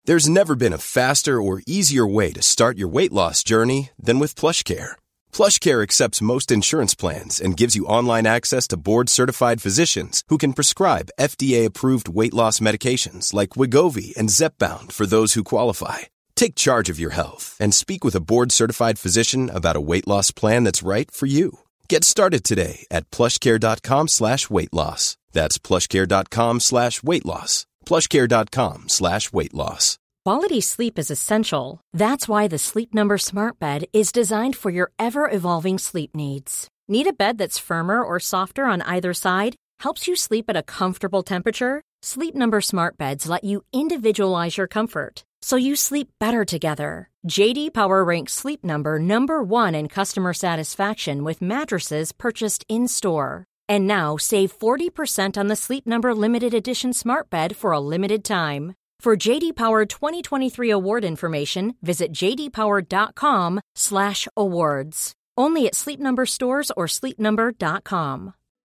There's never been a faster or easier way to start your weight loss journey than with PlushCare. PlushCare accepts most insurance plans and gives you online access to board-certified physicians who can prescribe FDA-approved weight loss medications like Wegovy and Zepbound for those who qualify. Take charge of your health and speak with a board-certified physician about a weight loss plan that's right for you. Get started today at plushcare.com/weight loss. That's plushcare.com/weight loss. plushcare.com/weight loss. Quality sleep is essential. That's why the Sleep Number Smart Bed is designed for your ever-evolving sleep needs. Need a bed that's firmer or softer on either side? Helps you sleep at a comfortable temperature? Sleep Number Smart Beds let you individualize your comfort, so you sleep better together. J.D. Power ranks Sleep Number number 1 in customer satisfaction with mattresses purchased in-store. And now, save 40% on the Sleep Number Limited Edition Smart Bed for a limited time. For J.D. Power 2023 award information, visit jdpower.com/awards. Only at Sleep Number stores or sleepnumber.com.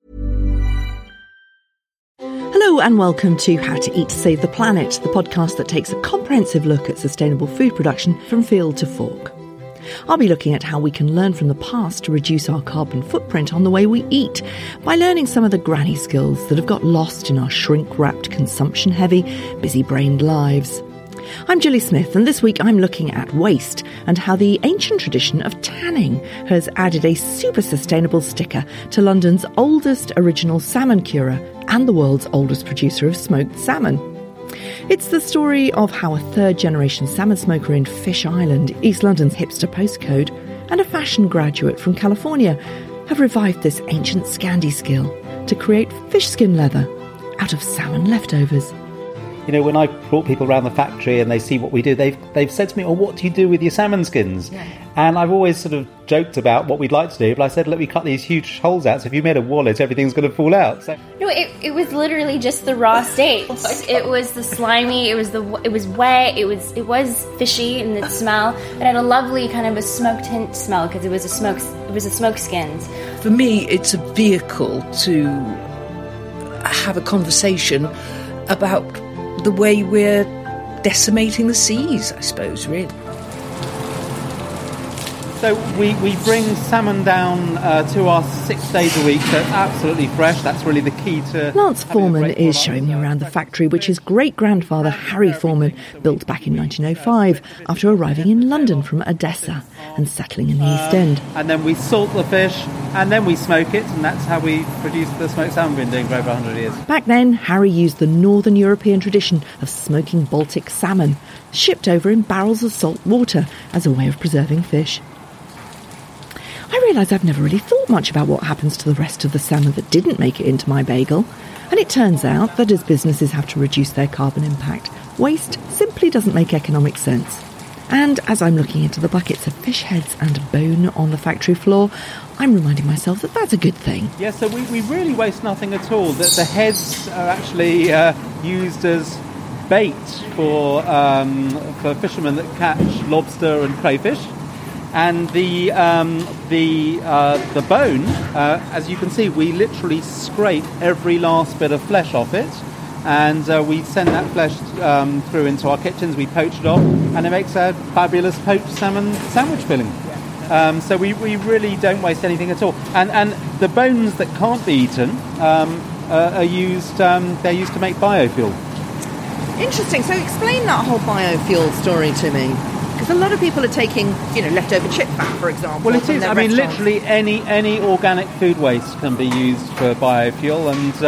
Hello and welcome to How to Eat to Save the Planet, the podcast that takes a comprehensive look at sustainable food production from field to fork. I'll be looking at how we can learn from the past to reduce our carbon footprint on the way we eat by learning some of the granny skills that have got lost in our shrink-wrapped, consumption-heavy, busy-brained lives. I'm Julie Smith, and this week I'm looking at waste and how the ancient tradition of tanning has added a super sustainable sticker to London's oldest original salmon curer and the world's oldest producer of smoked salmon. It's the story of how a third-generation salmon smoker in Fish Island, East London's hipster postcode, and a fashion graduate from California have revived this ancient Scandi skill to create fish skin leather out of salmon leftovers. You know, when I brought people around the factory and they see what we do, they've said to me, "Oh, what do you do with your salmon skins?" Yeah. And I've always sort of joked about what we'd like to do, but I said, "Let me cut these huge holes out. So if you made a wallet, everything's going to fall out." So no, it was literally just the raw state. It was the slimy. It was wet. It was fishy in its smell. It had a lovely kind of a smoked hint smell because it was a smoke skins. For me, it's a vehicle to have a conversation about the way we're decimating the seas, I suppose, really. So we bring salmon down to us 6 days a week, so it's absolutely fresh. That's really the key to... Lance Foreman is showing me around the factory, which his great-grandfather Harry Foreman built back in 1905 after arriving in London from Odessa and settling in the East End. And then we salt the fish, and then we smoke it, and that's how we produce the smoked salmon we've been doing for over 100 years. Back then, Harry used the Northern European tradition of smoking Baltic salmon, shipped over in barrels of salt water as a way of preserving fish. I realise I've never really thought much about what happens to the rest of the salmon that didn't make it into my bagel. And it turns out that as businesses have to reduce their carbon impact, waste simply doesn't make economic sense. And as I'm looking into the buckets of fish heads and bone on the factory floor, I'm reminding myself that that's a good thing. Yeah, so we really waste nothing at all. The heads are actually used as bait for fishermen that catch lobster and crayfish. And the bone, as you can see, we literally scrape every last bit of flesh off it, and we send that flesh through into our kitchens. We poach it off, and it makes a fabulous poached salmon sandwich filling. So we really don't waste anything at all. And the bones that can't be eaten are used. They're used to make biofuel. Interesting. So explain that whole biofuel story to me. Because a lot of people are taking, leftover chip fat, for example. Well, it is. I mean, literally any organic food waste can be used for biofuel, and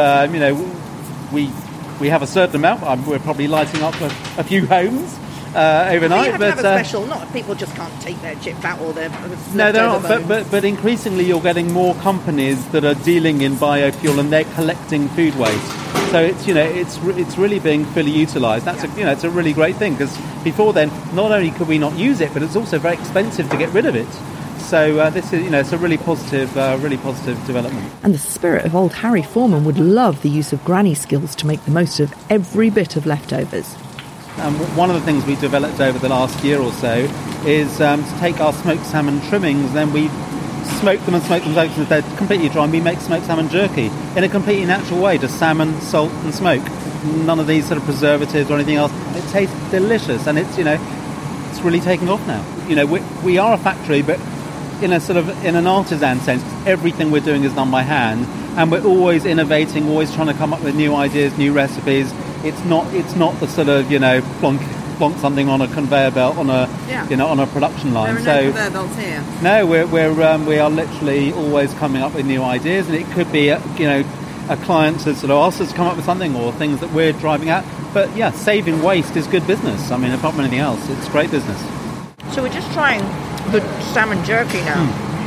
we have a certain amount. We're probably lighting up a few homes overnight. You have to have a special. Not people just can't take their chip fat or their no, they're not. But increasingly, you're getting more companies that are dealing in biofuel, and they're collecting food waste. So it's really being fully utilised. That's it's a really great thing, because before then, not only could we not use it, but it's also very expensive to get rid of it. So this is it's a really positive development. And the spirit of old Harry Foreman would love the use of granny skills to make the most of every bit of leftovers. One of the things we've developed over the last year or so is to take our smoked salmon trimmings, then we smoke them until they're completely dry, and we make smoked salmon jerky in a completely natural way, just salmon, salt and smoke. none of these sort of preservatives or anything else. It tastes delicious, and it's it's really taking off now. We are a factory, but in an artisan sense, everything we're doing is done by hand, and we're always innovating, always trying to come up with new ideas, new recipes. It's not the sort of plonk something on a conveyor belt on a on a production line. There are no conveyor belts here. No, we are literally always coming up with new ideas, and it could be a client has sort of asked us to come up with something, or things that we're driving at. But yeah, saving waste is good business. I mean, apart from anything else, it's great business. So we're just trying the salmon jerky now.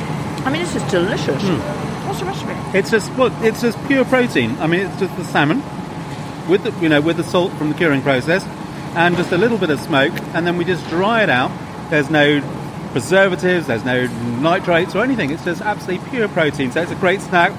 I mean, this is delicious. What's the recipe? It's just pure protein. I mean, it's just the salmon with the salt from the curing process, and just a little bit of smoke, and then we just dry it out. There's no preservatives, there's no nitrates or anything. It's just absolutely pure protein. So it's a great snack.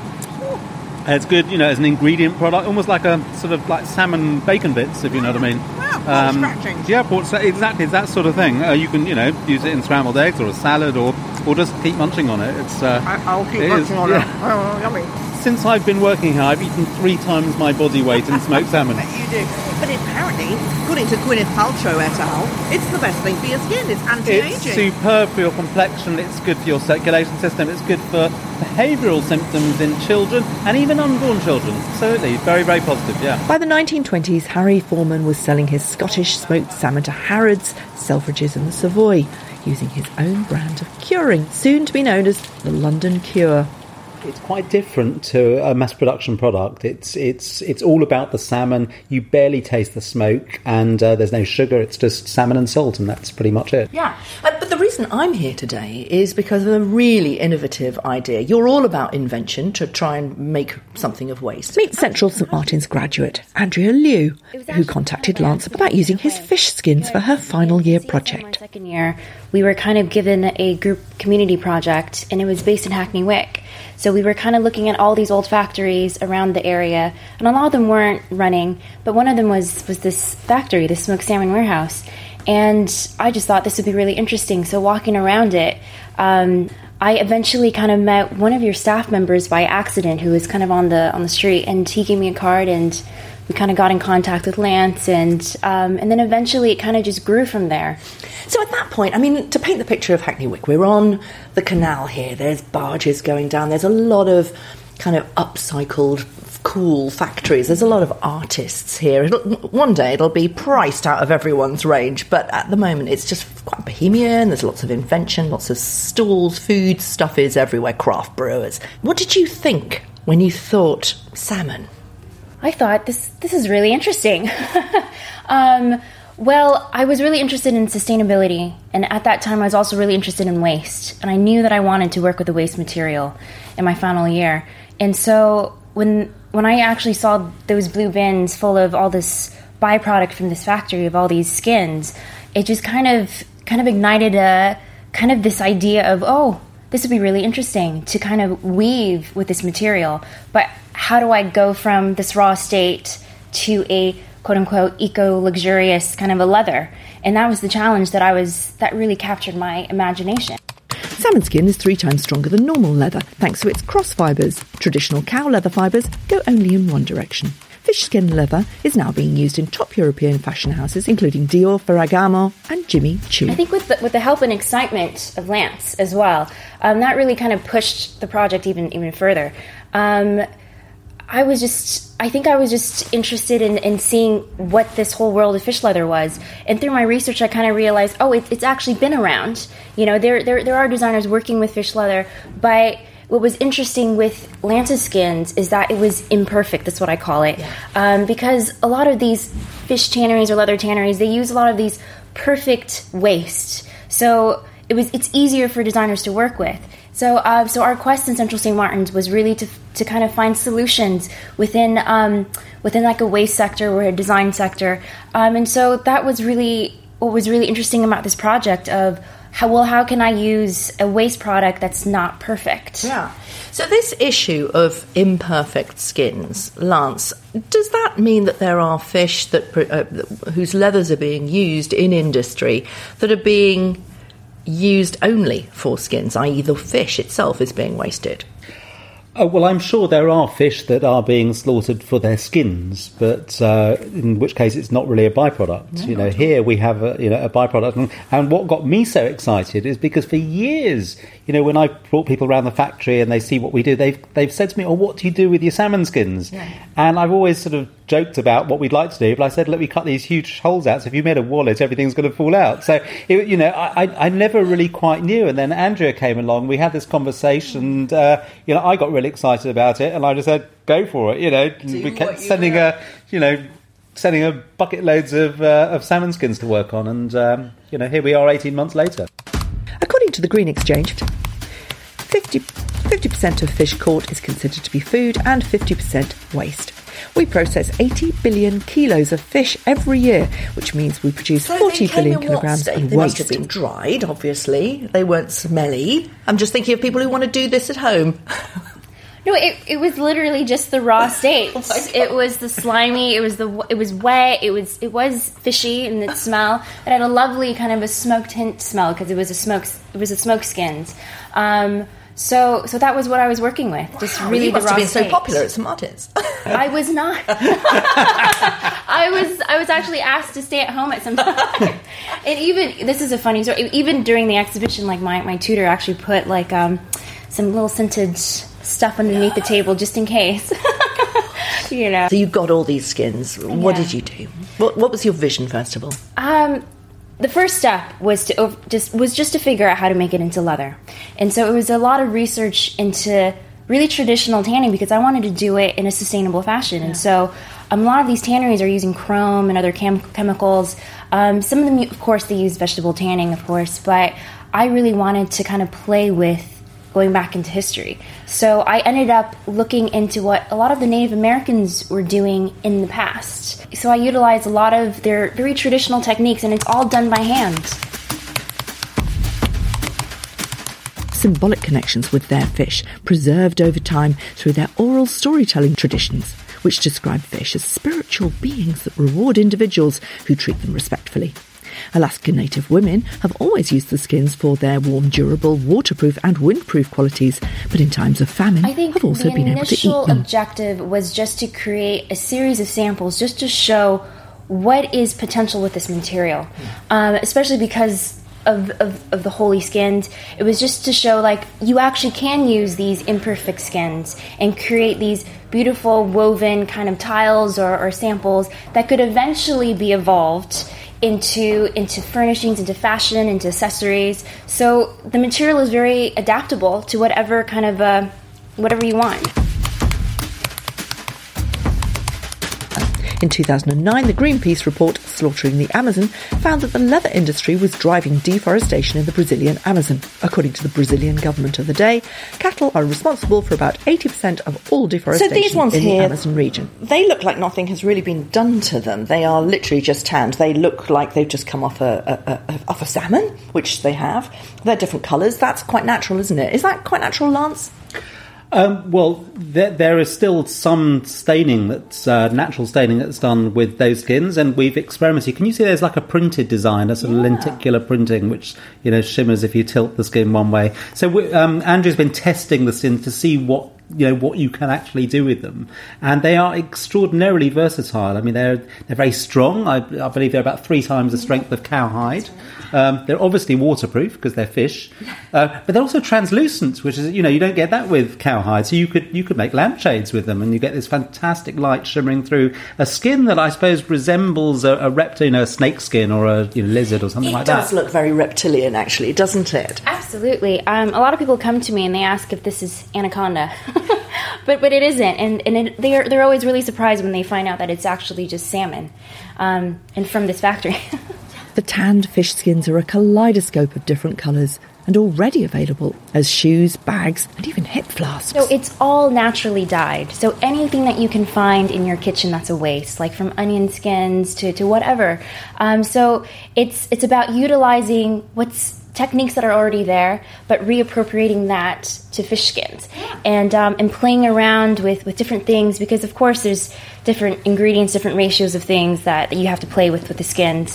It's good, as an ingredient product, almost like a sort of like salmon bacon bits, if you know what I mean. Wow, pork scratchings. Yeah, exactly, it's that sort of thing. You can, use it in scrambled eggs or a salad, or just keep munching on it. It's. I'll keep munching on it. Oh, yummy. Since I've been working here, I've eaten 3 times my body weight in smoked salmon. You do. But apparently, according to Gwyneth Paltrow et al., it's the best thing for your skin. It's anti-aging. It's superb for your complexion. It's good for your circulation system. It's good for behavioural symptoms in children and even unborn children. Absolutely. Very, very positive, yeah. By the 1920s, Harry Foreman was selling his Scottish smoked salmon to Harrods, Selfridges and the Savoy, using his own brand of curing, soon to be known as the London Cure. It's quite different to a mass production product. It's all about the salmon. You barely taste the smoke, and there's no sugar. It's just salmon and salt, and that's pretty much it. Yeah, but the reason I'm here today is because of a really innovative idea. You're all about invention to try and make something of waste. Meet Central St Martin's graduate, Andrea Liu, who contacted Lance about using his fish skins for her final year project. My second year, we were kind of given a group community project, and it was based in Hackney Wick. So we were kind of looking at all these old factories around the area, and a lot of them weren't running, but one of them was this factory, the smoked salmon warehouse. And I just thought this would be really interesting. So walking around it, I eventually kind of met one of your staff members by accident, who was kind of on the street, and he gave me a card, and we kind of got in contact with Lance, and then eventually it kind of just grew from there. So at that point, I mean, to paint the picture of Hackney Wick, we're on the canal here. There's barges going down. There's a lot of kind of upcycled, cool factories. There's a lot of artists here. One day it'll be priced out of everyone's range, but at the moment it's just quite bohemian. There's lots of invention, lots of stalls, food stuff is everywhere, craft brewers. What did you think when you thought salmon? I thought this is really interesting. Well, I was really interested in sustainability, and at that time I was also really interested in waste, and I knew that I wanted to work with the waste material in my final year. And so when I actually saw those blue bins full of all this byproduct from this factory of all these skins, it just kind of ignited a kind of this idea of, oh, this would be really interesting to kind of weave with this material. But how do I go from this raw state to a quote-unquote eco-luxurious kind of a leather? And that was the challenge that really captured my imagination. Salmon skin is 3 times stronger than normal leather, thanks to its cross fibres. Traditional cow leather fibres go only in one direction. Fish skin leather is now being used in top European fashion houses, including Dior, Ferragamo and Jimmy Choo. I think with the help and excitement of Lance as well, that really kind of pushed the project even further. I was just interested in seeing what this whole world of fish leather was. And through my research, I kind of realized, it's actually been around. There are designers working with fish leather, but what was interesting with Lance's skins is that it was imperfect. That's what I call it. Yeah. Because a lot of these fish tanneries or leather tanneries, they use a lot of these perfect waste. So it's easier for designers to work with. So our quest in Central St. Martin's was really to kind of find solutions within like a waste sector or a design sector. And so that was really what was really interesting about this project of how can I use a waste product that's not perfect? Yeah. So this issue of imperfect skins, Lance, does that mean that there are fish that whose leathers are being used in industry that are being used only for skins, i.e. the fish itself is being wasted? Oh, well, I'm sure there are fish that are being slaughtered for their skins, but in which case it's not really a byproduct. No, here we have a byproduct. And what got me so excited is because for years, when I brought people around the factory and they see what we do, they've said to me, "Oh, what do you do with your salmon skins?" Yeah. And I've always sort of joked about what we'd like to do, but I said, "Look, we cut these huge holes out, so if you made a wallet, everything's going to fall out." So, I never really quite knew. And then Andrea came along, we had this conversation, and, I got really excited about it, and I just said, "Go for it." We kept sending a bucket loads of salmon skins to work on, and here we are 18 months later. According to the Green Exchange, 50% of fish caught is considered to be food and 50% waste. We process 80 billion kilos of fish every year, which means we produce 40 billion kilograms of waste. They must have been dried, obviously. They weren't smelly. I'm just thinking of people who want to do this at home. No, it was literally just the raw state. It was the slimy. It was wet. It was fishy in its smell. It had a lovely kind of a smoked hint smell because it was a smoke skins. So that was what I was working with. Just really the raw state. You must have been so popular at St. Martin's. I was not. I was actually asked to stay at home at some time. And even, this is a funny story, even during the exhibition, like my tutor actually put like some little scented stuff underneath the table just in case. So you got all these skins. What did you do? What was your vision, first of all? The first step was just to figure out how to make it into leather. And so it was a lot of research into really traditional tanning because I wanted to do it in a sustainable fashion. Yeah. And so a lot of these tanneries are using chrome and other chemicals. Some of them, of course, they use vegetable tanning, of course, but I really wanted to kind of play with going back into history. So I ended up looking into what a lot of the Native Americans were doing in the past. So I utilized a lot of their very traditional techniques, and it's all done by hand. Symbolic connections with their fish, preserved over time through their oral storytelling traditions, which describe fish as spiritual beings that reward individuals who treat them respectfully. Alaska Native women have always used the skins for their warm, durable, waterproof and windproof qualities, but in times of famine have also been able to eat them. The initial objective was just to create a series of samples just to show what is potential with this material, especially because of the holy skins. It was just to show like you actually can use these imperfect skins and create these beautiful woven kind of tiles or samples that could eventually be evolved into furnishings, into fashion, into accessories. So the material is very adaptable to whatever kind of whatever you want. In 2009, the Greenpeace report, Slaughtering the Amazon, found that the leather industry was driving deforestation in the Brazilian Amazon. According to the Brazilian government of the day, cattle are responsible for about 80% of all deforestation in the Amazon region. They look like nothing has really been done to them. They are literally just tanned. They look like they've just come off a salmon, which they have. They're different colours. That's quite natural, isn't it? Is that quite natural, Lance? Well, there is still some staining that's natural staining that's done with those skins, and we've experimented. Can you see there's like a printed design, a sort of lenticular printing, which shimmers if you tilt the skin one way. So Andrew's been testing the skin to see what you can actually do with them, and they are extraordinarily versatile. I mean, they're very strong. I believe they're about 3 times the strength of cowhide. They're obviously waterproof because they're fish, but they're also translucent, which is you don't get that with cowhide. So you could make lampshades with them, and you get this fantastic light shimmering through a skin that I suppose resembles a reptile, a snake skin or a lizard or something like that. It does look very reptilian, actually, doesn't it? Absolutely. A lot of people come to me and they ask if this is anaconda. But it isn't, and they're always really surprised when they find out that it's actually just salmon, and from this factory. The tanned fish skins are a kaleidoscope of different colours and already available as shoes, bags and even hip flasks. So it's all naturally dyed. So anything that you can find in your kitchen that's a waste, like from onion skins to whatever. So it's about utilizing techniques that are already there, but reappropriating that to fish skins, and playing around with different things, because of course there's different ingredients, different ratios of things that you have to play with the skins.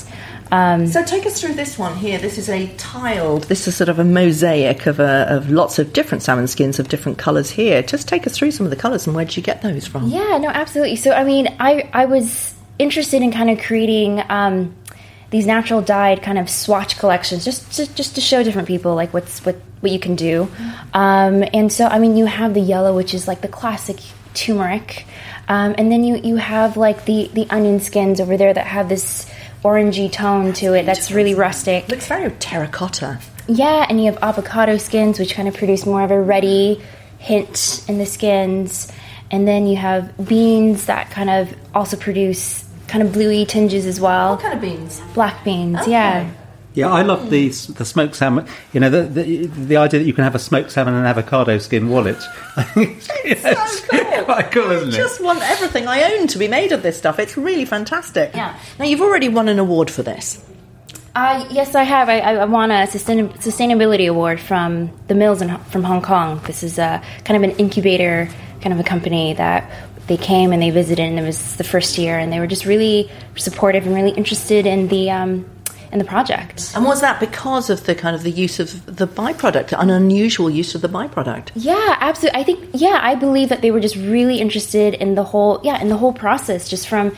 So take us through this one here. This is a tiled, this is sort of a mosaic of lots of different salmon skins of different colours here. Just take us through some of the colours and where did you get those from? Yeah, no, absolutely. So, I mean, I was interested in kind of creating these natural dyed kind of swatch collections just to show different people like what you can do. And so, I mean, you have the yellow, which is like the classic turmeric. And then you have like the onion skins over there that have this orangey tone to it that's really rustic. Looks very terracotta. Yeah, and you have avocado skins, which kind of produce more of a reddy hint in the skins. And then you have beans that kind of also produce kind of bluey tinges as well. What kind of beans? Black beans, Okay. yeah. Yeah, I love the smoked salmon. You know, the idea that you can have a smoked salmon and avocado skin wallet. I think it's so cool. quite cool, isn't it? I just want everything I own to be made of this stuff. It's really fantastic. Yeah. Now, you've already won an award for this. Yes, I have. I won a sustainability award from the Mills from Hong Kong. This is a kind of an incubator kind of a company that they came and they visited, and it was the first year, and they were just really supportive and really interested in the project. And was that because of the kind of the use of the byproduct, an unusual use of the byproduct? Yeah, absolutely. I believe that they were just really interested in the whole process, just from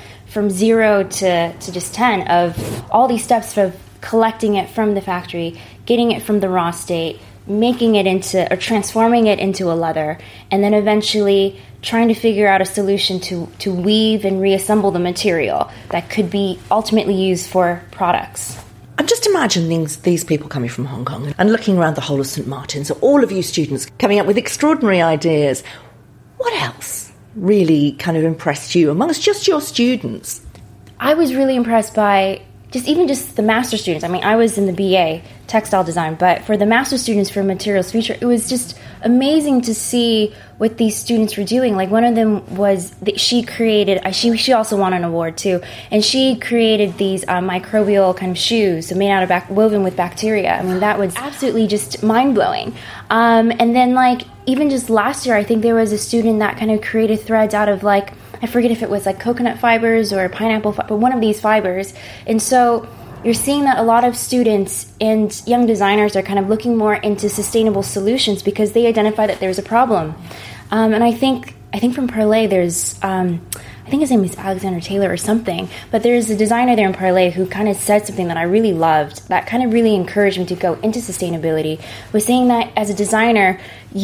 0 to just 10 of all these steps of collecting it from the factory, getting it from the raw state, making it into or transforming it into a leather, and then eventually trying to figure out a solution to weave and reassemble the material that could be ultimately used for products. I'm just imagining these people coming from Hong Kong and looking around the whole of St Martin's, all of you students coming up with extraordinary ideas. What else really kind of impressed you amongst just your students? I was really impressed by just the master students. I mean, I was in the BA, textile design, but for the master students for materials feature, it was just amazing to see what these students were doing. Like, one of them was she created, she also won an award too, and she created these microbial kind of shoes, so made out of woven with bacteria. I mean, that was absolutely just mind-blowing. And then, like, even just last year, I think there was a student that kind of created threads out of, like, I forget if it was like coconut fibers or pineapple but one of these fibers. And so you're seeing that a lot of students and young designers are kind of looking more into sustainable solutions because they identify that there's a problem. And I think from Parley there's, I think his name is Alexander Taylor or something, but there's a designer there in Parley who kind of said something that I really loved, that kind of really encouraged me to go into sustainability, was saying that as a designer,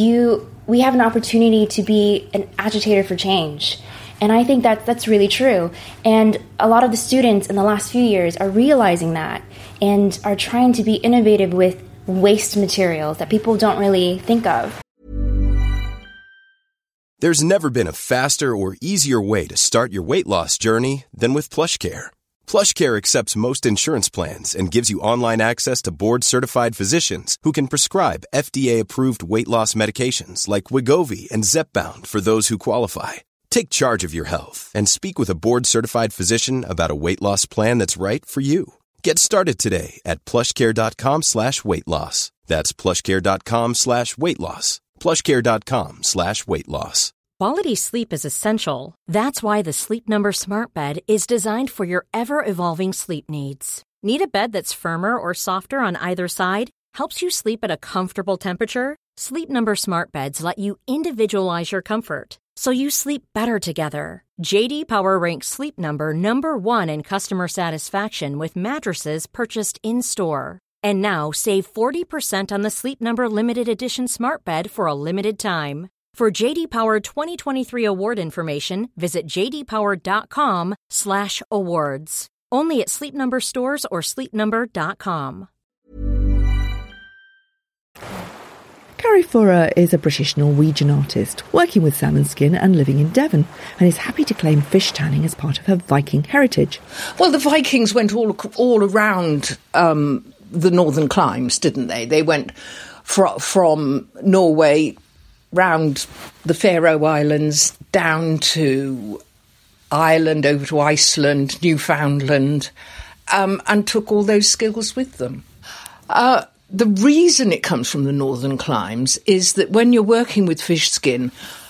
we have an opportunity to be an agitator for change. And I think that's really true. And a lot of the students in the last few years are realizing that and are trying to be innovative with waste materials that people don't really think of. There's never been a faster or easier way to start your weight loss journey than with PlushCare. PlushCare accepts most insurance plans and gives you online access to board-certified physicians who can prescribe FDA-approved weight loss medications like Wegovy and Zepbound for those who qualify. Take charge of your health and speak with a board-certified physician about a weight loss plan that's right for you. Get started today at plushcare.com/weight loss. That's plushcare.com/weight loss. plushcare.com/weight loss. Quality sleep is essential. That's why the Sleep Number Smart Bed is designed for your ever-evolving sleep needs. Need a bed that's firmer or softer on either side? Helps you sleep at a comfortable temperature? Sleep Number Smart Beds let you individualize your comfort, so you sleep better together. J.D. Power ranks Sleep Number number 1 in customer satisfaction with mattresses purchased in-store. And now, save 40% on the Sleep Number Limited Edition Smart Bed for a limited time. For J.D. Power 2023 award information, visit jdpower.com/awards. Only at Sleep Number stores or sleepnumber.com. Gary Furrer is a British-Norwegian artist working with salmon skin and living in Devon, and is happy to claim fish tanning as part of her Viking heritage. Well, the Vikings went all around the northern climes, didn't they? They went from Norway round the Faroe Islands down to Ireland, over to Iceland, Newfoundland, and took all those skills with them. The reason it comes from the northern climes is that when you're working with fish skin,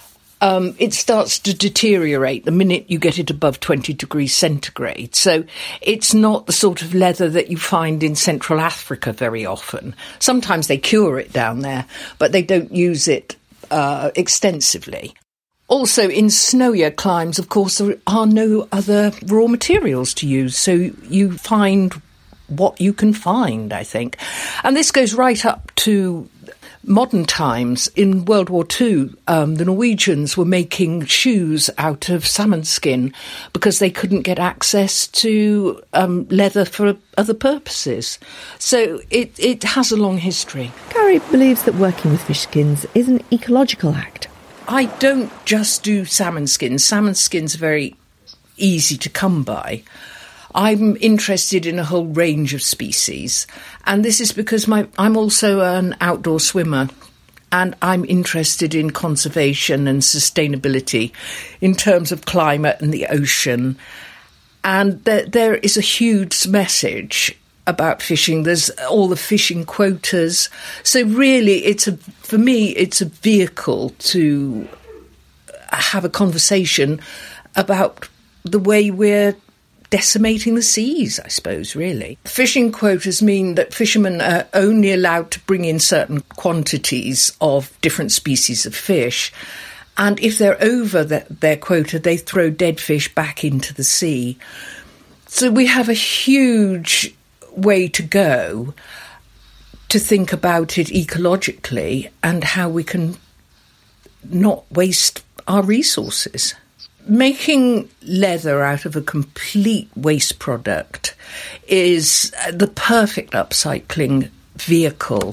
it starts to deteriorate the minute you get it above 20 degrees centigrade. So it's not the sort of leather that you find in Central Africa very often. Sometimes they cure it down there, but they don't use it extensively. Also, in snowier climes, of course, there are no other raw materials to use, so you find what you can find, I think. And this goes right up to modern times. In World War II, the Norwegians were making shoes out of salmon skin because they couldn't get access to leather for other purposes. So it has a long history. Gary believes that working with fish skins is an ecological act. I don't just do salmon skins. Salmon skins are very easy to come by. I'm interested in a whole range of species, and this is because I'm also an outdoor swimmer, and I'm interested in conservation and sustainability in terms of climate and the ocean. And there is a huge message about fishing. There's all the fishing quotas. So really, for me, it's a vehicle to have a conversation about the way we're decimating the seas, I suppose, really. Fishing quotas mean that fishermen are only allowed to bring in certain quantities of different species of fish. And if they're over their quota, they throw dead fish back into the sea. So we have a huge way to go to think about it ecologically and how we can not waste our resources. Making leather out of a complete waste product is the perfect upcycling vehicle.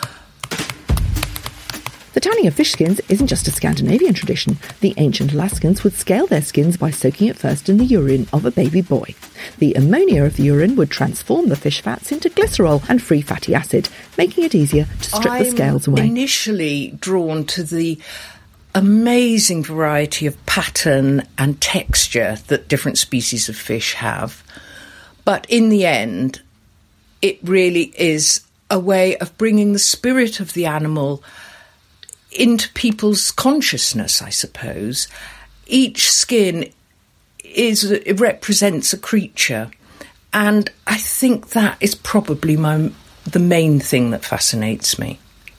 The tanning of fish skins isn't just a Scandinavian tradition. The ancient Alaskans would scale their skins by soaking it first in the urine of a baby boy. The ammonia of the urine would transform the fish fats into glycerol and free fatty acid, making it easier to strip the scales away. I'm initially drawn to the amazing variety of pattern and texture that different species of fish have. But in the end, it really is a way of bringing the spirit of the animal into people's consciousness, I suppose. Each skin it represents a creature, and I think that is probably the main thing that fascinates me.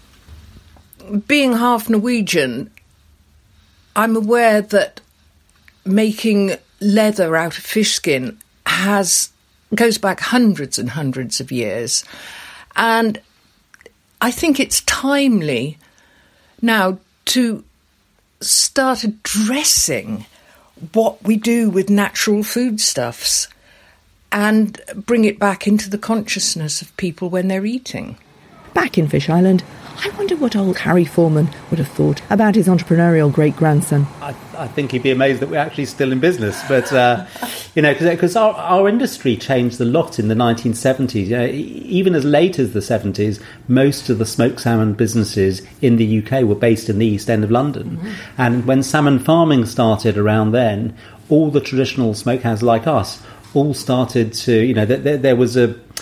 Being half Norwegian, I'm aware that making leather out of fish skin goes back hundreds and hundreds of years, and I think it's timely now to start addressing what we do with natural foodstuffs and bring it back into the consciousness of people when they're eating. Back in Fish Island, I wonder what old Harry Foreman would have thought about his entrepreneurial great-grandson. I think he'd be amazed that we're actually still in business. But, because our industry changed a lot in the 1970s. Even as late as the 70s, most of the smoked salmon businesses in the UK were based in the East End of London. Mm-hmm. And when salmon farming started around then, all the traditional smokehouses like us all started to, there was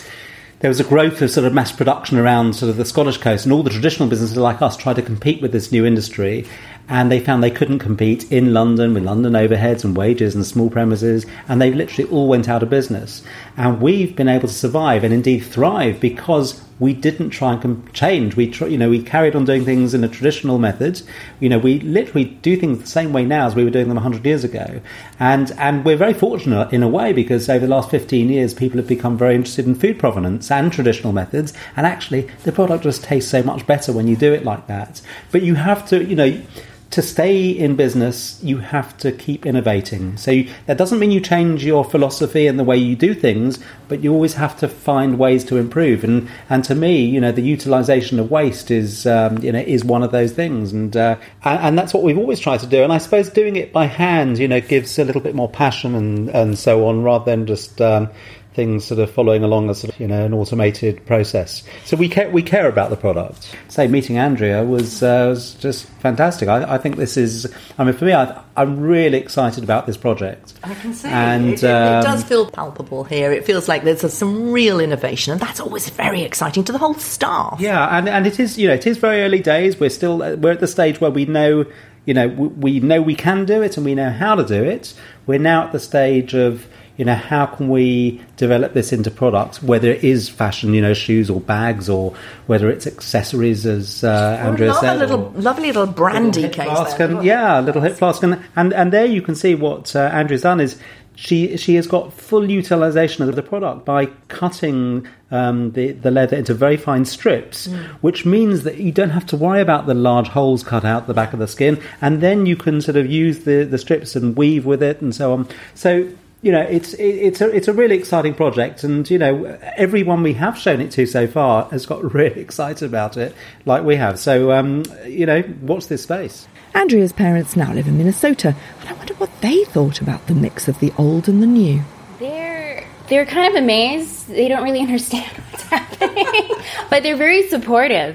a growth of sort of mass production around sort of the Scottish coast, and all the traditional businesses like us tried to compete with this new industry, and they found they couldn't compete in London with London overheads and wages and small premises, and they literally all went out of business. And we've been able to survive and indeed thrive because we didn't try and change. We carried on doing things in a traditional method. We literally do things the same way now as we were doing them 100 years ago. And we're very fortunate in a way because over the last 15 years, people have become very interested in food provenance and traditional methods. And actually, the product just tastes so much better when you do it like that. But you have to, to stay in business, you have to keep innovating. So that doesn't mean you change your philosophy and the way you do things, but you always have to find ways to improve. And to me, the utilisation of waste is one of those things. And that's what we've always tried to do. And I suppose doing it by hand, gives a little bit more passion and so on, rather than just things sort of following along as sort of, an automated process. So we care about the product. Say, meeting Andrea was just fantastic. I think this is, for me, I'm really excited about this project. I can say and, it does feel palpable here. It feels like there's some real innovation, and that's always very exciting to the whole staff. Yeah, and it is, it is very early days. We're at the stage where we know we know we can do it and we know how to do it. We're now at the stage of, how can we develop this into products, whether it is fashion, shoes or bags, or whether it's accessories, as Andrea said. Lovely little brandy case. Little hip flask. And there you can see what Andrea's done is she has got full utilisation of the product by cutting the leather into very fine strips, which means that you don't have to worry about the large holes cut out the back of the skin, and then you can sort of use the strips and weave with it and so on. So, it's a really exciting project, and everyone we have shown it to so far has got really excited about it, like we have. So watch this space. Andrea's parents now live in Minnesota, and I wonder what they thought about the mix of the old and the new. They're kind of amazed. They don't really understand what's happening, but they're very supportive.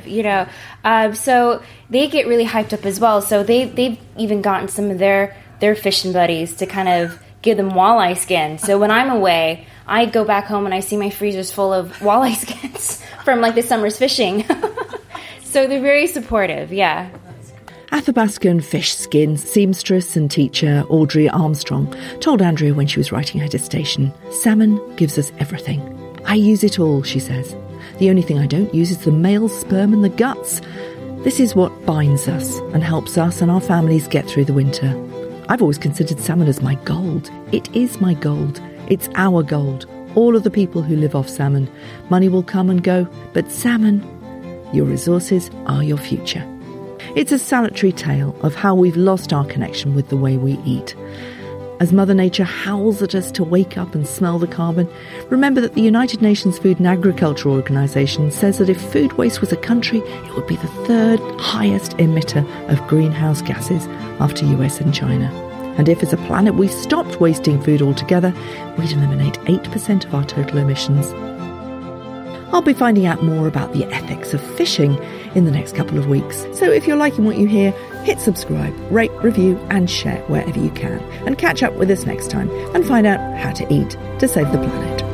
So they get really hyped up as well. So they've even gotten some of their fishing buddies to kind of give them walleye skin. So when I'm away, I go back home and I see my freezers full of walleye skins from the summer's fishing. So they're very supportive, yeah. Athabascan fish skin seamstress and teacher Audrey Armstrong told Andrea when she was writing her dissertation, "Salmon gives us everything. I use it all," she says. "The only thing I don't use is the male sperm and the guts. This is what binds us and helps us and our families get through the winter. I've always considered salmon as my gold. It is my gold. It's our gold. All of the people who live off salmon. Money will come and go, but salmon, your resources are your future." It's a salutary tale of how we've lost our connection with the way we eat. As Mother Nature howls at us to wake up and smell the carbon, remember that the United Nations Food and Agriculture Organization says that if food waste was a country, it would be the third highest emitter of greenhouse gases after US and China. And if as a planet we stopped wasting food altogether, we'd eliminate 8% of our total emissions. I'll be finding out more about the ethics of fishing in the next couple of weeks. So if you're liking what you hear, hit subscribe, rate, review and share wherever you can. And catch up with us next time and find out how to eat to save the planet.